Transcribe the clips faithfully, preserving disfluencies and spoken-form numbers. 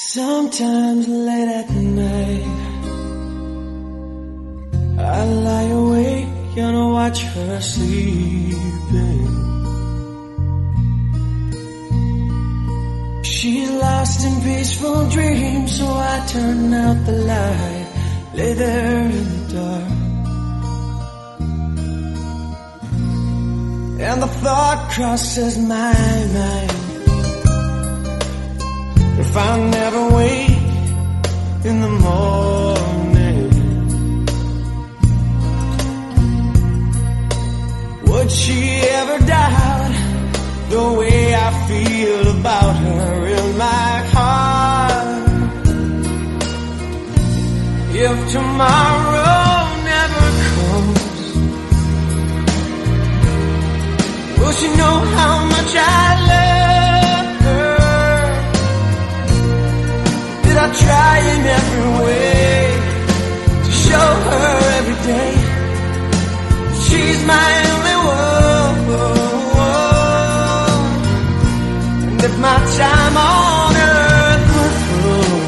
Sometimes late at night I lie awake and watch her sleeping. She's lost in peaceful dreams, so I turn out the light, lay there in the dark. And the thought crosses my mind, if I never wake in the morning, would she ever doubt the way I feel about her in my heart? If tomorrow never comes, will she know how much I love her? Did I try in every way to show her every day she's my only one? And if my time on earth were through,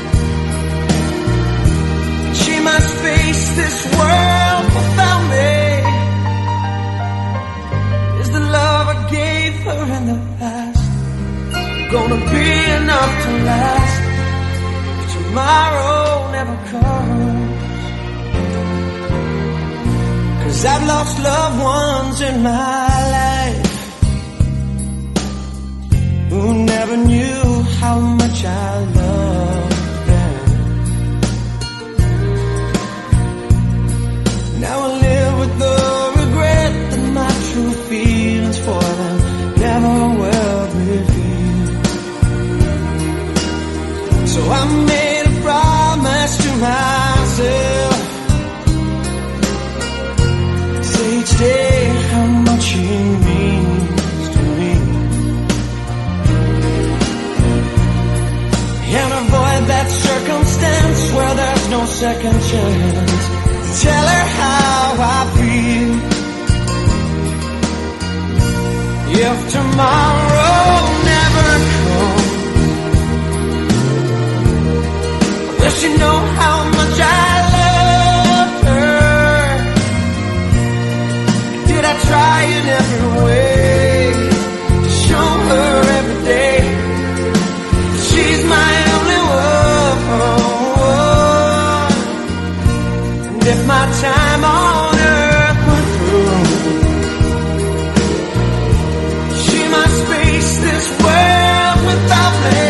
she must face this world without me. Is the love I gave her in the past gonna be enough to last if tomorrow never comes? 'Cause I've lost loved ones in my life who never knew how much I loved them. Now I live with the regret that my true feelings for them never were revealed. So I made a promise to myself, say each day how much he means to me, and avoid that circumstance where there's no second chance. Tell her how I feel. If tomorrow never comes, will she know how much I love her? Did I try in every way to show her every day she's my only one? And if my time on earth were through, she must face this world without me.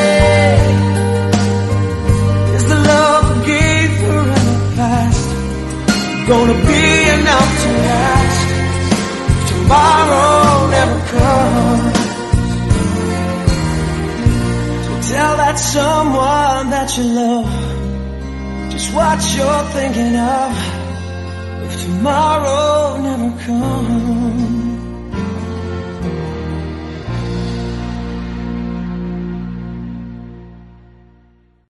Is the love I gave her in the past gonna be enough to last if tomorrow never comes? So tell that someone that you love just what you're thinking of if tomorrow never comes.